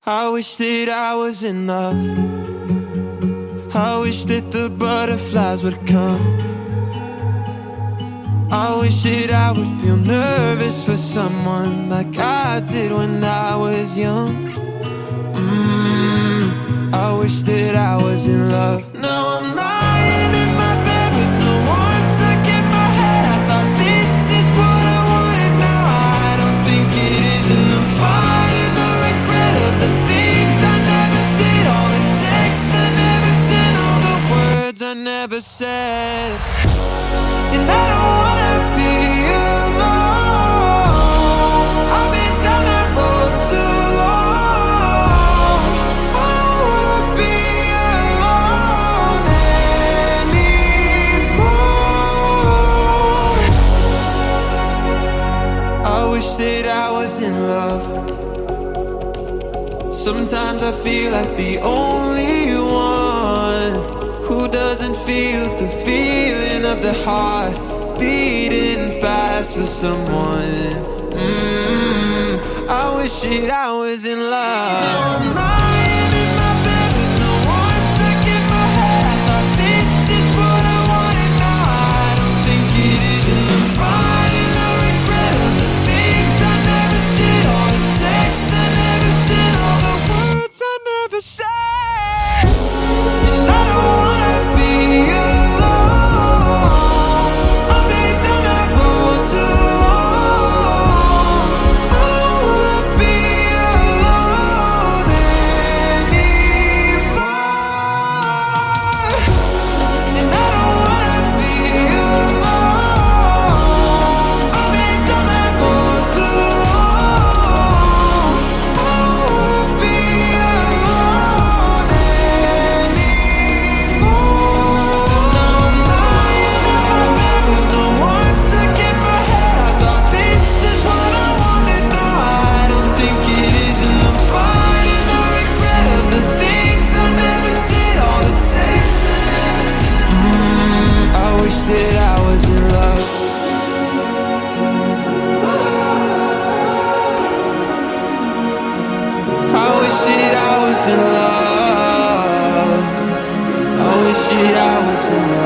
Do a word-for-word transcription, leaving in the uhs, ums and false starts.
I wish that I was in love. I wish that the butterflies would come. I wish that I would feel nervous for someone like I did when I was young. mm, I wish that I was in love. Now I'm lying in my bed with no one stuck in my head. I thought this is what I wanted, now I don't think it is. And I'm fighting the regret of the things I never did, all the texts I never sent, all the words I never said. And I don't wanna be alone. I've been down that road too long. I don't wanna be alone anymore. I wish that I was in love. Sometimes I feel like the only one who doesn't feel the feeling of the heart beating fast for someone. mm, I wish that I was in love. Now I'm lying in my bed with no one stuck in my head. I thought this is what I wanted, now I don't think it is. And I'm fighting the regret of the things I never did, all the texts I never sent, all the words I never said. And I don't wanna be alone. I've been down that road too long. I don't wanna be alone anymore. And I don't wanna be alone. I've been down that road too long. I don't wanna be alone anymore. Now I'm lying in my bed with no one stuck in my head. I thought this is what I wanted, now I don't think it is. And I'm fighting the regret of the things I never did, all the texts I never sent. mm, I wish that I was in love. I wish that I was in love. I wish that I was in love.